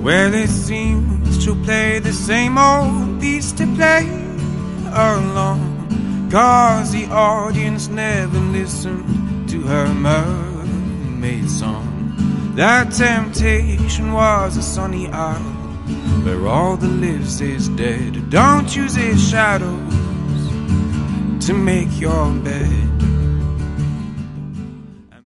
Well, it seems she'll play the same old piece to play along, 'cause the audience never listened to her mermaid song. That temptation was a sunny isle where all that lives is dead. Don't use its shadows to make your bed.